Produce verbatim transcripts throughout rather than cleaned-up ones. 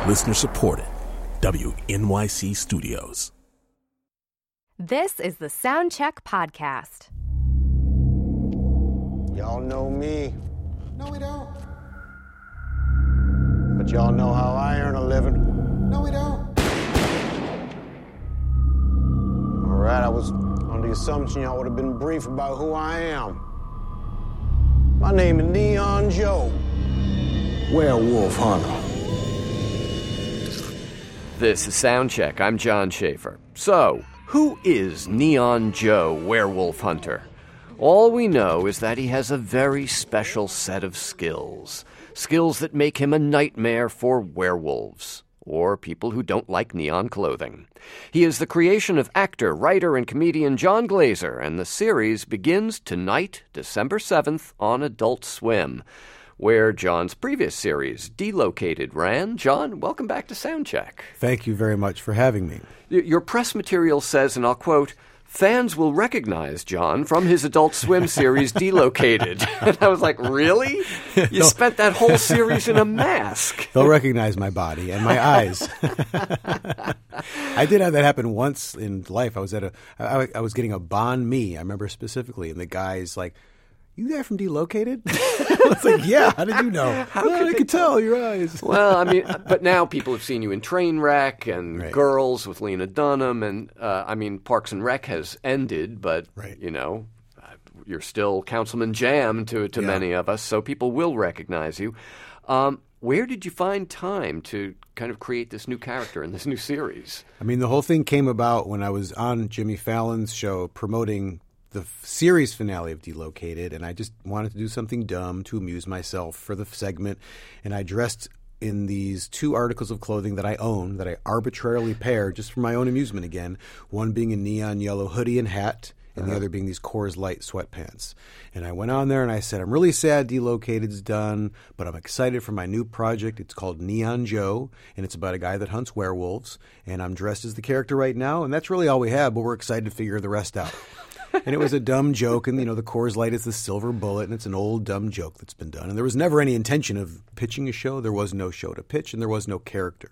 Listener supported. W N Y C Studios. This is the Soundcheck Podcast. Y'all know me. No, we don't. But y'all know how I earn a living. No, we don't. All right, I was under the assumption y'all would have been brief about who I am. My name is Neon Joe, werewolf hunter. This is Soundcheck. I'm John Schaefer. So, who is Neon Joe, werewolf hunter? All we know is that he has a very special set of skills. Skills that make him a nightmare for werewolves, or people who don't like neon clothing. He is the creation of actor, writer, and comedian Jon Glaser, and the series begins tonight, December seventh, on Adult Swim, where John's previous series, Delocated, ran. John, welcome back to Soundcheck. Thank you very much for having me. Your press material says, and I'll quote, "Fans will recognize John from his Adult Swim series, Delocated." And I was like, really? You spent that whole series in a mask. They'll recognize my body and my eyes. I did have that happen once in life. I was at a, I, I was getting a banh mi, I remember specifically, and the guy's like, "You guy from Delocated?" I was like, "Yeah, how did you know?" How well, could I could tell your eyes. Well, I mean, but now people have seen you in Trainwreck and Right. Girls with Lena Dunham, and uh, I mean, Parks and Rec has ended, but Right. you know, you're still Councilman Jam to to Yeah. many of us, so people will recognize you. Um, where did you find time to kind of create this new character in this new series? I mean, the whole thing came about when I was on Jimmy Fallon's show promoting the f- series finale of Delocated, and I just wanted to do something dumb to amuse myself for the segment, and I dressed in these two articles of clothing that I own, that I arbitrarily pair just for my own amusement again, one being a neon yellow hoodie and hat, and uh-huh. the other being these Coors Light sweatpants. And I went on there and I said, "I'm really sad Delocated's done, but I'm excited for my new project. It's called Neon Joe, and it's about a guy that hunts werewolves, and I'm dressed as the character right now, and that's really all we have, but we're excited to figure the rest out." And it was a dumb joke, and, you know, the Coors Light is the silver bullet, and it's an old dumb joke that's been done. And there was never any intention of pitching a show. There was no show to pitch, and there was no character.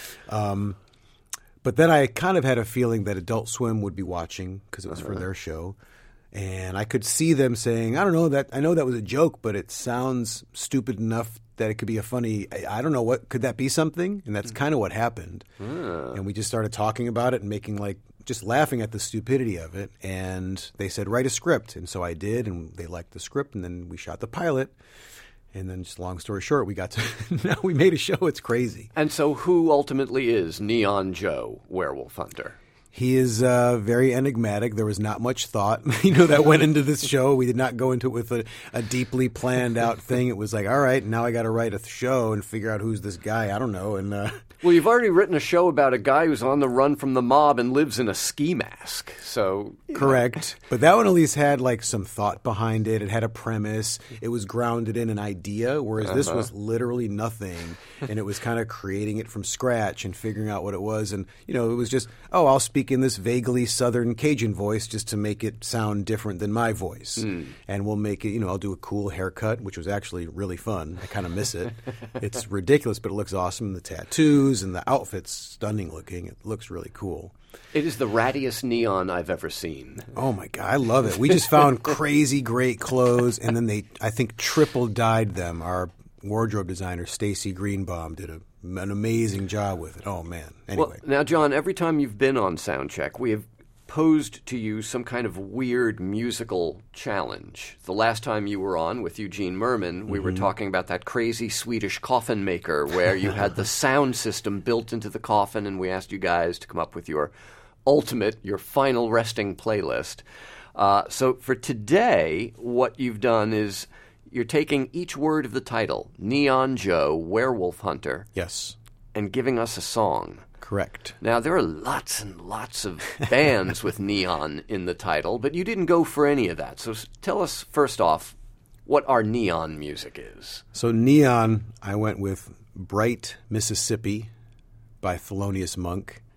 Um, but then I kind of had a feeling that Adult Swim would be watching, because it was uh-huh. for their show. And I could see them saying, I don't know, that I know that was a joke, but it sounds stupid enough that it could be a funny, I, I don't know, what could that be something? And that's kind of what happened. Uh. And we just started talking about it and making like, just laughing at the stupidity of it, and they said, write a script. And so I did, and they liked the script, and then we shot the pilot, and then just long story short, we got to, now we made a show. It's crazy. And so who ultimately is Neon Joe, werewolf hunter? He is uh, very enigmatic. There was not much thought, you know, that went into this show. We did not go into it with a, a deeply planned out thing. It was like, all right, now I got to write a show and figure out who's this guy. I don't know. And uh, well, you've already written a show about a guy who's on the run from the mob and lives in a ski mask. So correct. But that one at least had like some thought behind it. It had a premise. It was grounded in an idea, whereas uh-huh. this was literally nothing. And it was kind of creating it from scratch and figuring out what it was. And, you know, it was just, oh, I'll speak in this vaguely Southern Cajun voice just to make it sound different than my voice. Mm. And we'll make it, you know, I'll do a cool haircut, which was actually really fun. I kind of miss it. It's ridiculous, but it looks awesome. The tattoos and the outfit's stunning looking. It looks really cool. It is the rattiest neon I've ever seen. Oh, my God. I love it. We just found crazy great clothes, and then they, I think, triple dyed them. Our wardrobe designer, Stacy Greenbaum, did a an amazing job with it. Oh, man. Anyway. Well, now, John, every time you've been on Soundcheck, we have posed to you some kind of weird musical challenge. The last time you were on with Eugene Merman, we mm-hmm. were talking about that crazy Swedish coffin maker where you had the sound system built into the coffin, and we asked you guys to come up with your ultimate, your final resting playlist. Uh, so for today, what you've done is you're taking each word of the title, Neon Joe, Werewolf Hunter. Yes. And giving us a song. Correct. Now, there are lots and lots of bands with neon in the title, but you didn't go for any of that. So tell us, first off, what our neon music is. So neon, I went with Bright Mississippi by Thelonious Monk.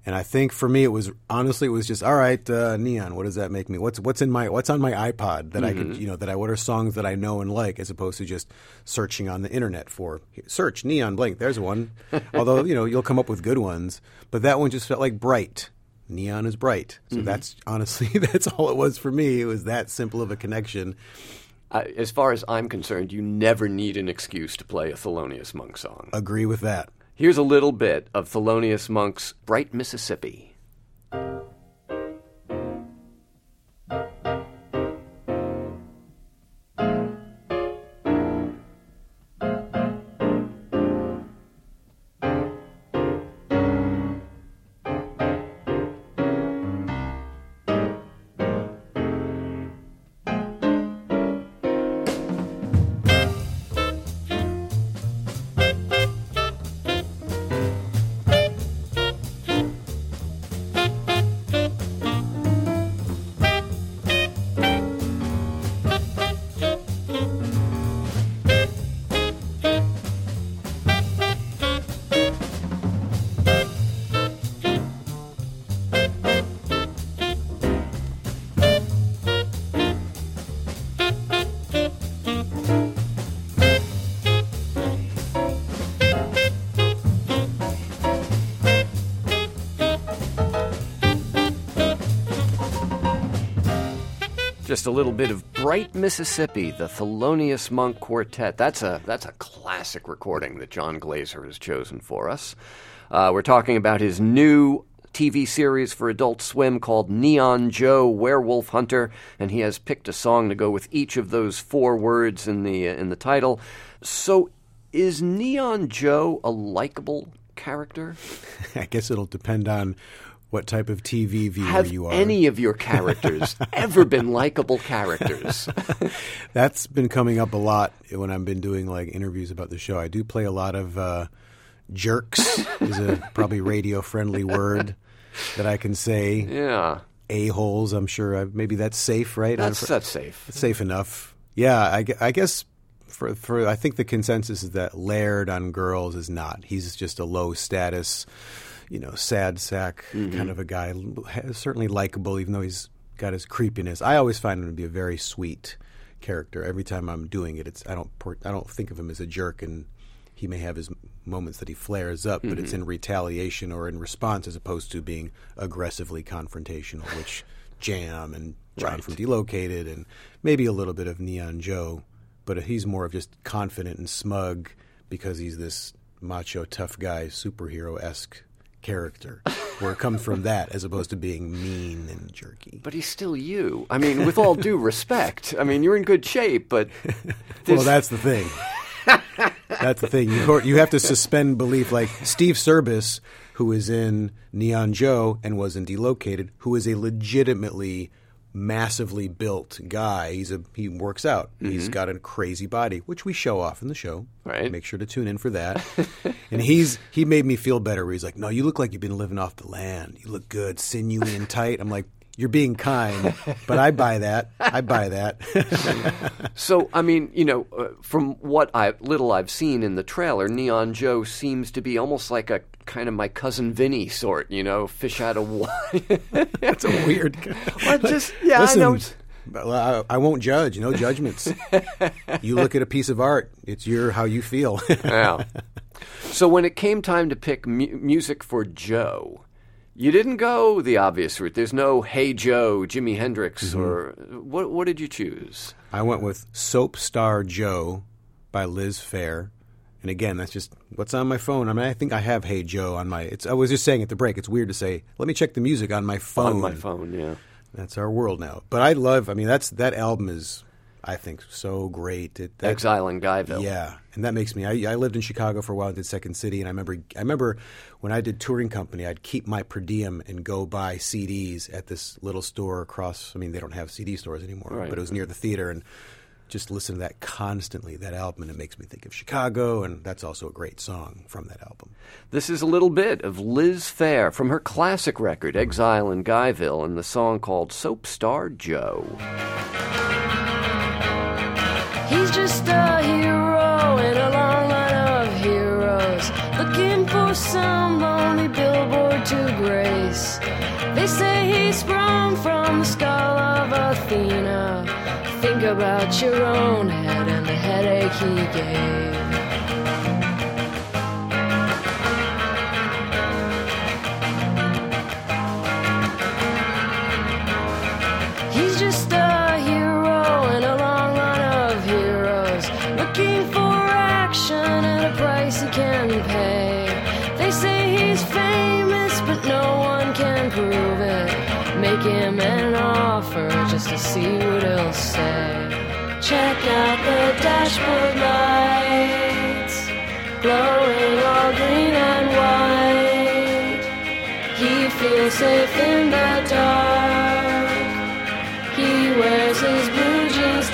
And I think for me, it was honestly, it was just all right. Uh, Neon, what does that make me? What's what's in my what's on my iPod that mm-hmm. I could you know that I what are songs that I know and like, as opposed to just searching on the internet for search Neon blank. There's one. Although you know you'll come up with good ones, but that one just felt like bright. Neon is bright. So mm-hmm. that's honestly that's all it was for me. It was that simple of a connection. Uh, as far as I'm concerned, you never need an excuse to play a Thelonious Monk song. Agree with that. Here's a little bit of Thelonious Monk's Bright Mississippi. Just a little bit of Bright Mississippi, the Thelonious Monk Quartet. That's a that's a classic recording that John Glaser has chosen for us. Uh, we're talking about his new T V series for Adult Swim called Neon Joe, Werewolf Hunter, and he has picked a song to go with each of those four words in the uh, in the title. So, is Neon Joe a likable character? I guess it'll depend on what type of T V viewer Have you are. Have any of your characters ever been likable characters? That's been coming up a lot when I've been doing like interviews about the show. I do play a lot of uh, jerks, is a probably radio-friendly word that I can say. Yeah. A-holes, I'm sure. I, maybe that's safe, right? That's, that's safe. It's safe enough. Yeah, I, I guess for, for I think the consensus is that Laird on Girls is not. He's just a low-status, you know, sad sack mm-hmm. kind of a guy. Certainly likable, even though he's got his creepiness. I always find him to be a very sweet character. Every time I'm doing it, it's I don't I don't think of him as a jerk, and he may have his moments that he flares up, mm-hmm. but it's in retaliation or in response as opposed to being aggressively confrontational, which Jam and John right. from Delocated and maybe a little bit of Neon Joe, but he's more of just confident and smug because he's this macho tough guy, superhero-esque character, where it comes from that as opposed to being mean and jerky. But he's still you. I mean, with all due respect, I mean, you're in good shape, but well, that's the thing. That's the thing. You you have to suspend belief. Like Steve Service, who is in Neon Joe and was in Delocated, who is a legitimately massively built guy. He's a he works out. Mm-hmm. He's got a crazy body, which we show off in the show. Right. Make sure to tune in for that. And he's he made me feel better. Where he's like, "No, you look like you've been living off the land. You look good, sinewy and tight." I'm like, "You're being kind, but I buy that. I buy that." So, I mean, you know, uh, from what I little I've seen in the trailer, Neon Joe seems to be almost like a kind of my cousin Vinny sort, you know, fish out of water. That's a weird. Well, just yeah, Listen, I know. It's... I, I won't judge. No judgments. You look at a piece of art. It's your how you feel. Yeah. So when it came time to pick mu- music for Joe, you didn't go the obvious route. There's no Hey Joe, Jimi Hendrix, mm-hmm. or what? What did you choose? I went with Soap Star Joe by Liz Phair. And again, that's just what's on my phone. I mean, I think I have Hey Joe on my. It's. I was just saying at the break. It's weird to say. Let me check the music on my phone. On my phone, yeah. That's our world now. But I love. I mean, that's that album is, I think, so great. It, that, Exile in Guyville. Yeah, and that makes me. I, I lived in Chicago for a while. I did Second City, and I remember. I remember when I did touring company, I'd keep my per diem and go buy C Ds at this little store across. I mean, they don't have C D stores anymore, right. but it was near the theater, and just listen to that constantly, that album, and it makes me think of Chicago, and that's also a great song from that album. This is a little bit of Liz Phair from her classic record, Exile in Guyville, and the song called Soap Star Joe. He's just a hero in a long line of heroes, looking for some lonely billboard to grace. about your own head and the headache he gave. He's just a hero in a long line of heroes, looking for action at a price he can pay. They say he's famous, but no one can prove it. Make him an offer just to see what he'll say. Check out the dashboard lights, glowing all green and white. He feels safe in the dark. He wears his blue jeans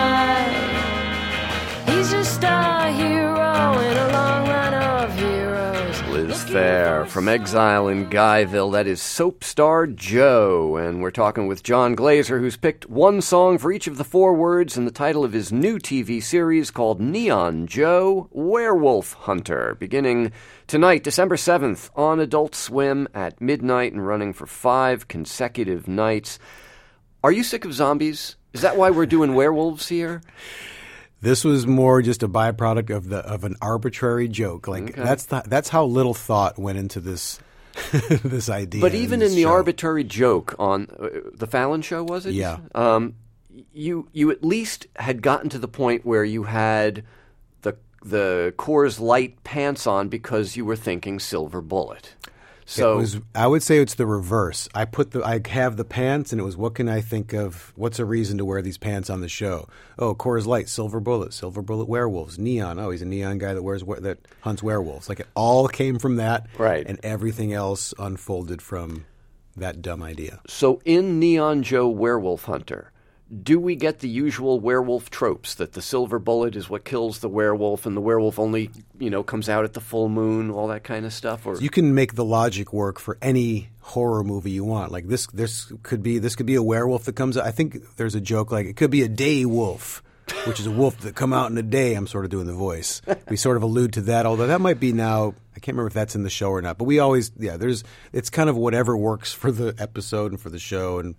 tight. He's just a hero in a long line of heroes. Liz Phair from Exile in Guyville. That is Soap Star Joe. And we're talking with John Glaser, who's picked one song for each of the four words in the title of his new T V series called Neon Joe, Werewolf Hunter, beginning tonight, December seventh, on Adult Swim at midnight and running for five consecutive nights. Are you sick of zombies? Is that why we're doing werewolves here? This was more just a byproduct of the of an arbitrary joke. Like Okay. that's the, that's how little thought went into this this idea. But even this in the show. arbitrary joke on uh, the Fallon show, was it? Yeah. Um, you you at least had gotten to the point where you had the the Coors Light pants on because you were thinking Silver Bullet. So it was, I would say it's the reverse. I put the I have the pants, and it was what can I think of? What's a reason to wear these pants on the show? Oh, Coors Light, Silver Bullet, Silver Bullet werewolves, neon. Oh, he's a neon guy that wears that hunts werewolves. Like it all came from that, Right. And everything else unfolded from that dumb idea. So in Neon Joe Werewolf Hunter, do we get the usual werewolf tropes that the silver bullet is what kills the werewolf and the werewolf only, you know, comes out at the full moon, all that kind of stuff? Or You can make the logic work for any horror movie you want. Like this, this could be this could be a werewolf that comes out. I think there's a joke like it could be a day wolf, which is a wolf that come out in a day. I'm sort of doing the voice. We sort of allude to that, although that might be now. I can't remember if that's in the show or not. But we always, yeah, there's it's kind of whatever works for the episode and for the show. And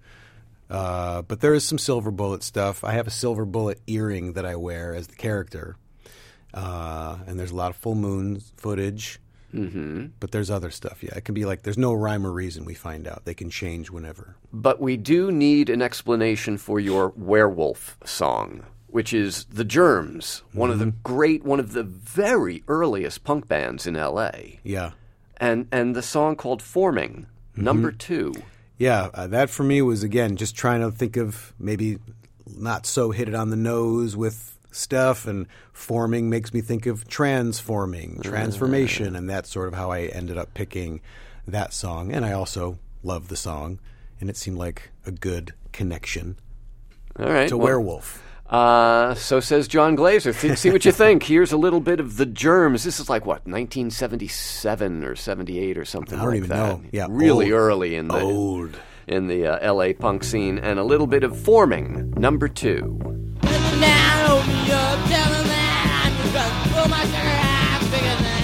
uh, but there is some silver bullet stuff. I have a silver bullet earring that I wear as the character, uh, and there's a lot of full moon footage. Mm-hmm. But there's other stuff, yeah. It can be like there's no rhyme or reason, we find out. They can change whenever. But we do need an explanation for your werewolf song, which is The Germs, one Mm-hmm. of the great, one of the very earliest punk bands in L A. Yeah. And and the song called Forming, Mm-hmm. number two. Yeah, uh, that for me was, again, just trying to think of maybe not so hit it on the nose with stuff, and forming makes me think of transforming, transformation, and that's sort of how I ended up picking that song. And I also love the song, and it seemed like a good connection All right. to well, werewolf. Uh, so says John Glaser. Th- see what you think. Here's a little bit of The Germs. This is like, what, nineteen seventy-seven or seventy-eight or something I don't like even that. know. Yeah, really old. early in the Old. in the uh, L A punk scene, and a little bit of Forming, number two. Now open up, tell them that I'm just gonna pull my sugar out bigger than.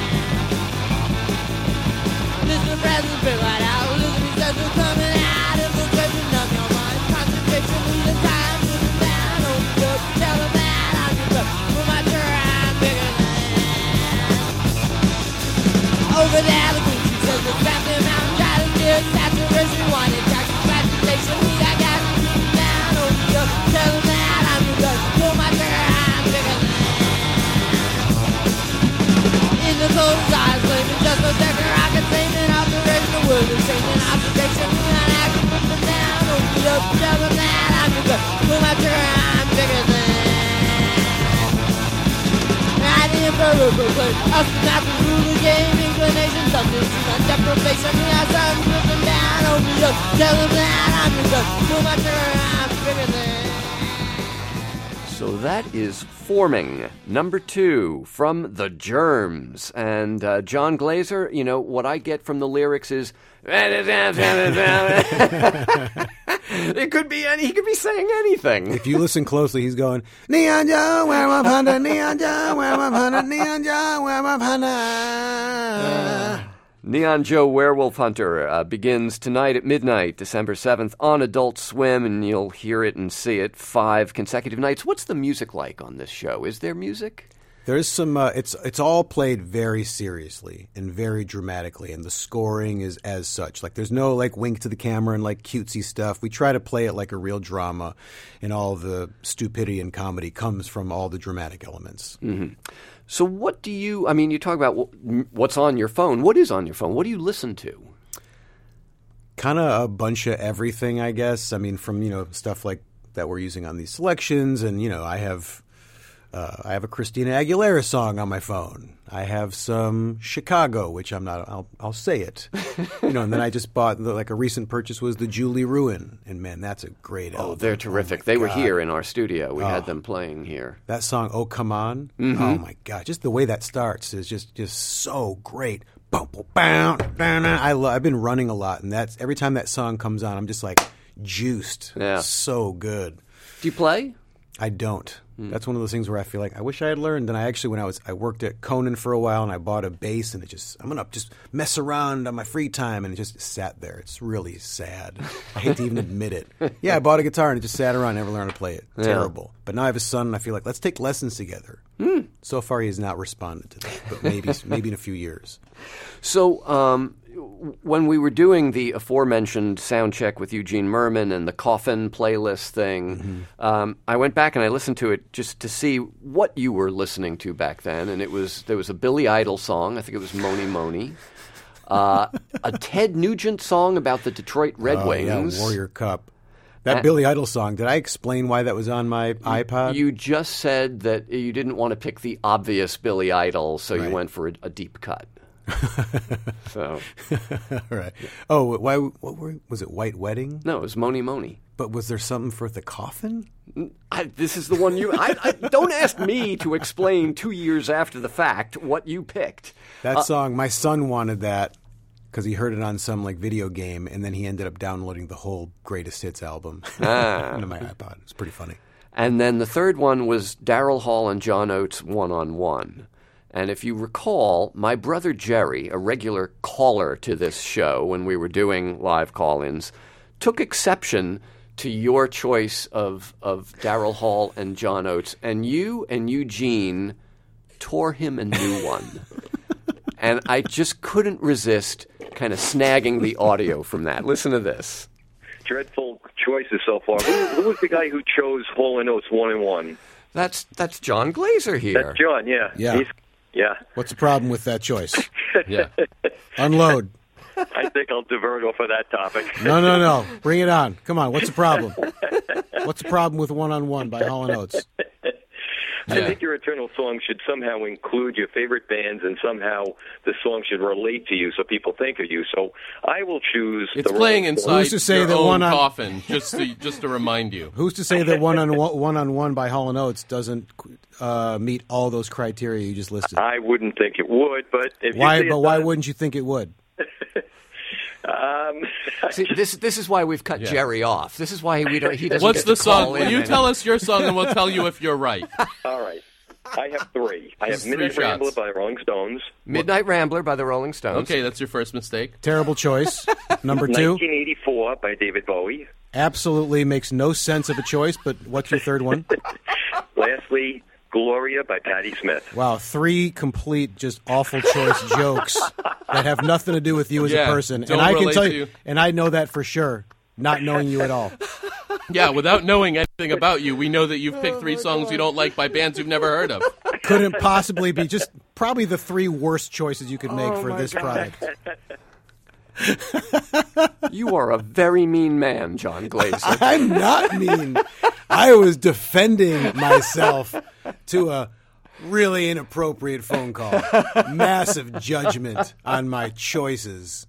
Listen to presents, big right out. Listen to me, sense coming out. Infiltration of your mind. Concentration, losing time. Listen down, open up, tell them that I'm just gonna pull my sugar out bigger than. Over there, the queen, she says, it's back in mountain. Try to get saturation, one attack, agitation. We got gas, listen down, open up, tell them that I'm just gonna pull my sugar out bigger than. In the cold eyes, flaming just a second, rocket flaming, operation, the world is changing, observation, we got action, put them down, open up, tell them that I'm just gonna pull my sugar out bigger than. I the emperor proclaimed, us the not to rule the game, inclination, something to my deprivation, we got something, put them down, open up, tell them that I'm just gonna pull my sugar out bigger than. So that is Forming, number two, from The Germs. And uh, John Glaser, you know, what I get from the lyrics is... It could be any, he could be saying anything. If you listen closely, he's going, Neon Joe, werewolf hunter, Neon Joe, werewolf hunter, Neon Joe, werewolf hunter. Neon Joe Werewolf Hunter uh, begins tonight at midnight, December seventh, on Adult Swim, and you'll hear it and see it five consecutive nights. What's the music like on this show? Is there music? There's some. Uh, it's it's all played very seriously and very dramatically, and the scoring is as such. Like there's no like wink to the camera and like cutesy stuff. We try to play it like a real drama, and all the stupidity and comedy comes from all the dramatic elements. Mm-hmm. So what do you? I mean, you talk about what's on your phone. What is on your phone? What do you listen to? Kind of a bunch of everything, I guess. I mean, from you know stuff like that we're using on these selections, and you know, I have. Uh, I have a Christina Aguilera song on my phone. I have some Chicago, which I'm not. I'll, I'll say it, you know. And then I just bought like a recent purchase was the Julie Ruin, and man, that's a great album. Oh, they're terrific. Oh they God. were here in our studio. We oh. had them playing here. That song, "Oh Come On," mm-hmm. oh my God, just the way that starts is just just so great. Boom, boom, boom, boom, boom. I love. I've been running a lot, and that's every time that song comes on, I'm just like juiced. Yeah, so good. Do you play? I don't. That's one of those things where I feel like I wish I had learned. And I actually, when I was, I worked at Conan for a while, and I bought a bass, and it just, I'm gonna just mess around on my free time, and it just sat there. It's really sad. I hate to even admit it. Yeah, I bought a guitar, and it just sat around, never learned to play it. Yeah. Terrible. But now I have a son, and I feel like let's take lessons together. Mm. So far, he has not responded to that, but maybe, maybe in a few years. So, um, when we were doing the aforementioned sound check with Eugene Merman and the Coffin playlist thing, mm-hmm. um, I went back and I listened to it just to see what you were listening to back then. And it was there was a Billy Idol song. I think it was Moni Moni. Uh, a Ted Nugent song about the Detroit Red oh, Wings. Yeah, Warrior Cup. That and, Billy Idol song, did I explain why that was on my iPod? You just said that you didn't want to pick the obvious Billy Idol, so right. you went for a, a deep cut. So, right. Oh, why? What were? Was it White Wedding? No, it was Moni Moni. But was there something for the Coffin? I, this is the one you. I, I, don't ask me to explain two years after the fact what you picked. That uh, song, my son wanted that because he heard it on some like video game, and then he ended up downloading the whole Greatest Hits album ah. into my iPod. It's pretty funny. And then the third one was Daryl Hall and John Oates One on One. And if you recall, my brother Jerry, a regular caller to this show when we were doing live call-ins, took exception to your choice of, of Daryl Hall and John Oates. And you and Eugene tore him a new one. And I just couldn't resist kind of snagging the audio from that. Listen to this. Dreadful choices so far. Who, who was the guy who chose Hall and Oates One and One? That's, that's John Glazer here. That's John, yeah. Yeah. He's, Yeah. What's the problem with that choice? Yeah. Unload. I think I'll divert off of that topic. No, no, no. Bring it on. Come on. What's the problem? What's the problem with One on One by Hall and Oates? I Yeah. think your Eternal Song should somehow include your favorite bands, and somehow the song should relate to you so people think of you. So I will choose It's the playing Rolling inside Who's to say your that own one on- coffin, just to, just to remind you. Who's to say that One on One, one on One by Hall and Oates doesn't uh, meet all those criteria you just listed? I wouldn't think it would, but if Why? you see But it why done- wouldn't you think it would? Um, See, this this is why we've cut Yeah. Jerry off. This is why we don't. He doesn't What's get the to call song? in You and- tell us your song, and we'll tell you if you're right. all right. I have three. I There's have three Midnight Rambler shots. by the Rolling Stones, Midnight Rambler by the Rolling Stones. Okay, that's your first mistake. Terrible choice. Number two, nineteen eighty-four by David Bowie. absolutely makes no sense of a choice. But what's your third one? Lastly, Gloria by Patti Smith. Wow, three complete, just awful choice jokes that have nothing to do with you as Yeah, a person. don't And I can relate tell to you, you. and I know that for sure, not knowing you at all. Yeah, without knowing anything about you, we know that you've picked three songs you don't like by bands you've never heard of. Couldn't possibly be just probably the three worst choices you could make Oh, for my this God. product. You are a very mean man, John Glazer. I'm not mean. I was defending myself to a really inappropriate phone call. Massive judgment on my choices.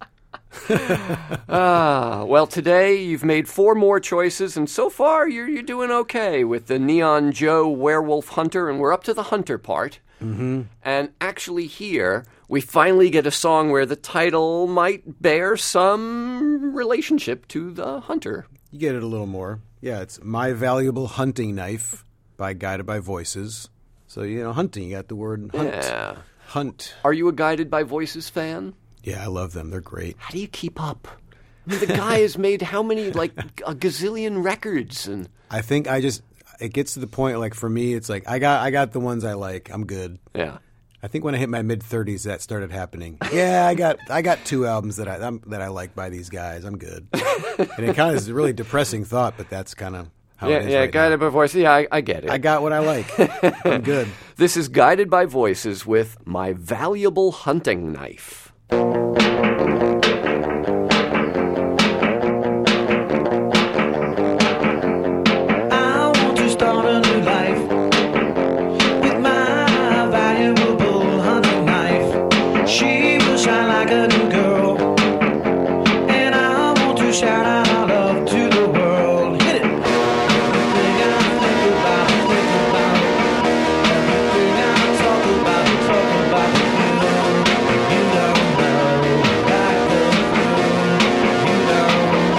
Ah, well, today you've made four more choices, and so far you're you're doing okay with the Neon Joe Werewolf Hunter, and we're up to the Hunter part. Mm-hmm. And actually, here we finally get a song where the title might bear some relationship to the Hunter. You get it a little more. Yeah, it's My Valuable Hunting Knife by Guided by Voices. So, you know, hunting, you got the word hunt. Yeah. Hunt. Are you a Guided by Voices fan? Yeah, I love them. They're great. How do you keep up? I mean, the guy has made how many, like, a gazillion records? And I think I just, it gets to the point, like, for me, it's like, I got I got the ones I like. I'm good. Yeah. I think when I hit my mid-thirties, that started happening. Yeah, I got I got two albums that I I'm, that I like by these guys. I'm good. And it kind of is a really depressing thought, but that's kind of how yeah, it is yeah, right Guided now. by Voices. Yeah, I, I get it. I got what I like. I'm good. This is Guided by Voices with My Valuable Hunting Knife. I want to start a new life with my valuable hunting knife. She will shine like a new girl, and I want to shout out our love to the world. Hit it! Everything I think about, think about. Everything I talk about, talk about with you. You don't know like the fool. You don't know.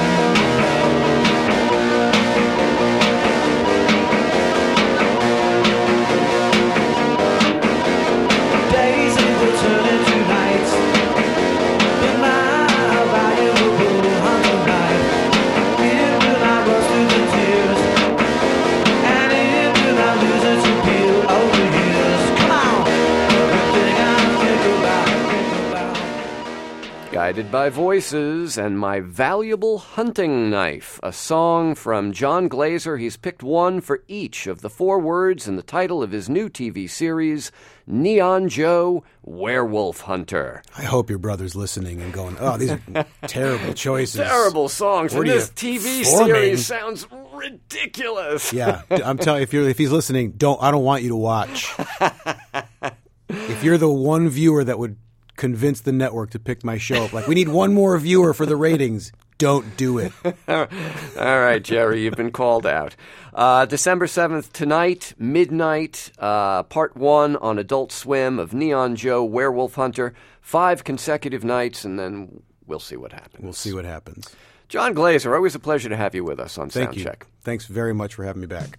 Days will turn into nights, but my valuable hunting knife, it will not rust through the tears, and it will not lose its appeal over years. Come on, everything I think about, think about. Guided by Voices and My Valuable Hunting Knife, a song from John Glazer. He's picked one for each of the four words in the title of his new T V series, Neon Joe, Werewolf Hunter. I hope your brother's listening and going, oh, these are terrible choices. Terrible songs, Where and do you this T V forming? series sounds ridiculous. Yeah, I'm telling if you're if he's listening, don't I don't want you to watch. If you're the one viewer that would convince the network to pick my show up, like we need one more viewer for the ratings, don't do it. All right, Jerry, you've been called out. Uh, December seventh, tonight, midnight, uh, part one on Adult Swim of Neon Joe, Werewolf Hunter. Five consecutive nights, and then we'll see what happens. We'll see what happens. John Glazer, always a pleasure to have you with us on Thank you. Soundcheck. Thanks very much for having me back.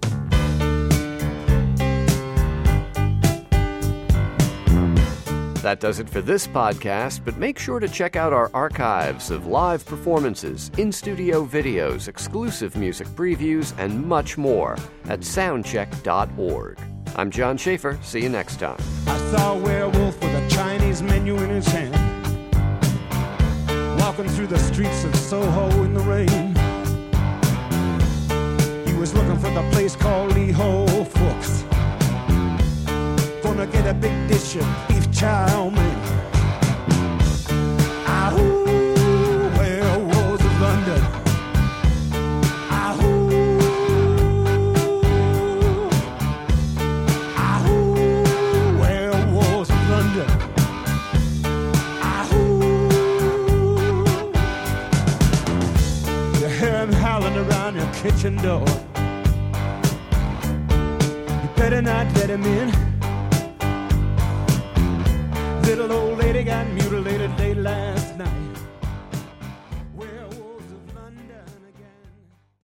That does it for this podcast, but make sure to check out our archives of live performances, in-studio videos, exclusive music previews, and much more at soundcheck dot org. I'm John Schaefer. See you next time. I saw a werewolf with a Chinese menu in his hand, walking through the streets of Soho in the rain. He was looking for the place called Lee Ho Fooks, gonna get a big dish of beef chow mein. Ahoo, werewolves of London. Ahoo, ahoo, werewolves of London. Ahoo, you hear him howling around your kitchen door. You better not let him in. Little old lady got mutilated late last night.